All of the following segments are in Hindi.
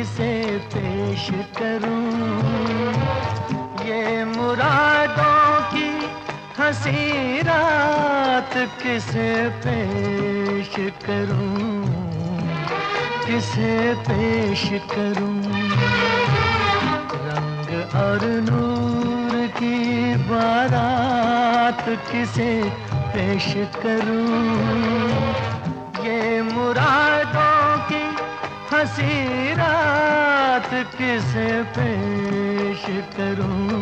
किसे पेश करूं, ये मुरादों की हंसी रात किसे पेश करूं, किसे पेश करूं। रंग और नूर की बारात किसे पेश करूं, ये मुरादों की हंसी रात किसे पेश करूं,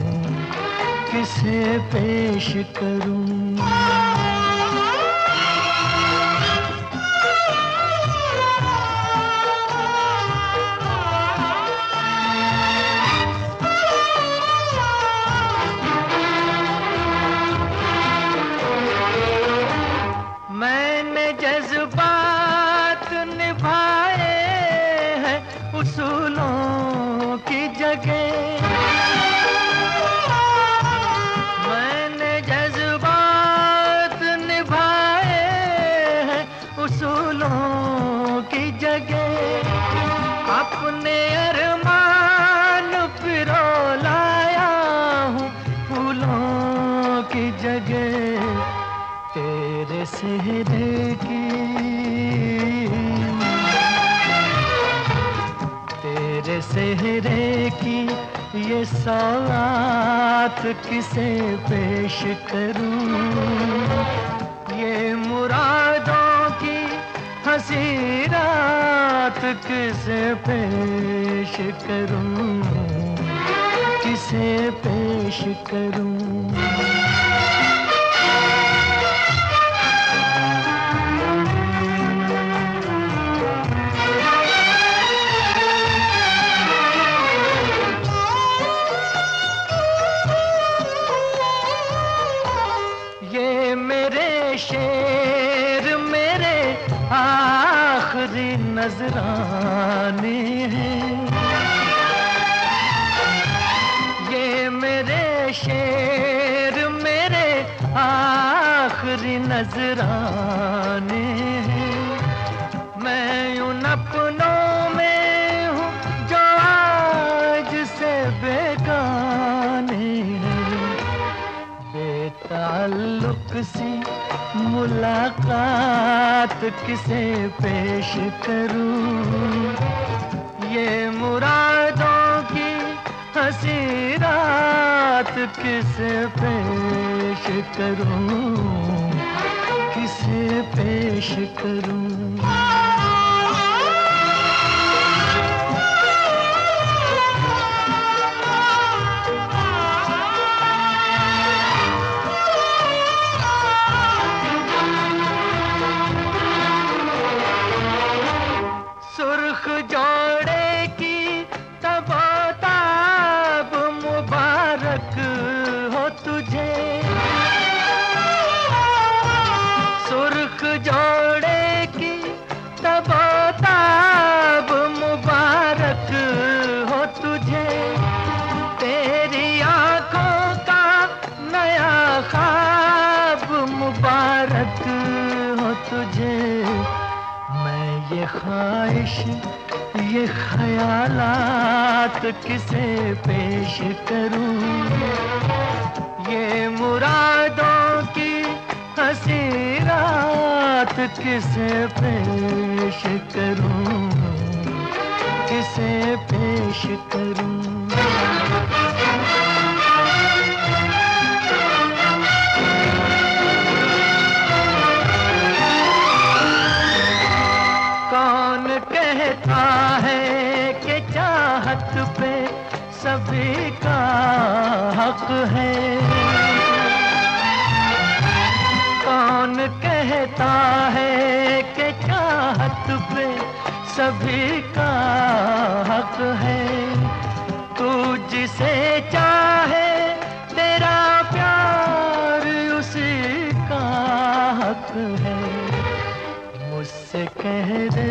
किसे पेश करूं। मैंने जज्बात निभाए हैं उसूलों की जगह, मैंने जज्बात निभाए हैं उसूलों की जगह। अपने अरमान पिरो लाया हूँ फूलों की जगह। तेरे सेहरे की, तेरे सेहरे की ये सौगात किसे पेश करूं, ये मुरादों की हंसी रात किसे पेश करूं, किसे पेश करूं। शेर मेरे आखिरी नजराने हैं, ये मेरे शेर मेरे आखिरी नजराने हैं। मैं उन अपनों में हूँ जो आज से बेगाने हैं। बेताल्लुक सी मुलाकात किसे पेश करूं, ये मुरादों की हंसी रात किसे पेश करूं, किसे पेश करूं। सुर्ख जोड़े की तबोताब मुबारक हो तुझे, सुर्ख जोड़े की तबोताब मुबारक हो तुझे। तेरी आंखों का नया ख्वाब मुबारक हो तुझे। ये ख्वाहिश ये ख्यालात किसे पेश करूं, ये मुरादों की हंसी रात किसे पेश करूं, किसे पेश करूं। कौन कहता है कि चाहत पे सभी का हक है, कौन कहता है कि चाहत पे सभी का हक है। तू जिसे चाहे तेरा प्यार उसी का हक है। मुझसे कह दे,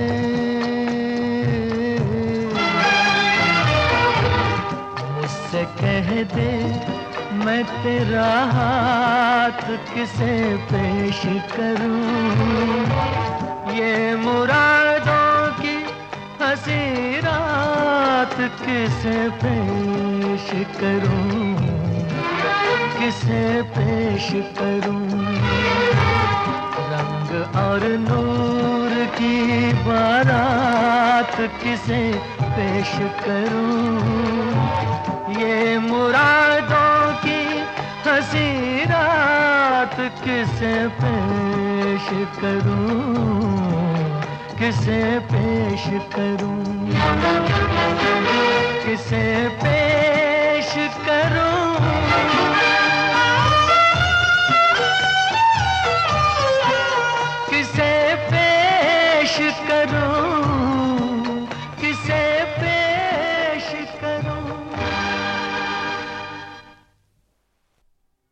मुझसे कह दे मैं तेरा हाथ किसे पेश करूं, ये मुरादों की हंसी रात किसे पेश करूं, किसे पेश करूं। रंग और नूर की बारात किसे पेश करूं। ये मुरादों की हंसी रात किसे पेश करूं, किसे पेश करूं, किसे पेश करूं। किसे पेश करूं।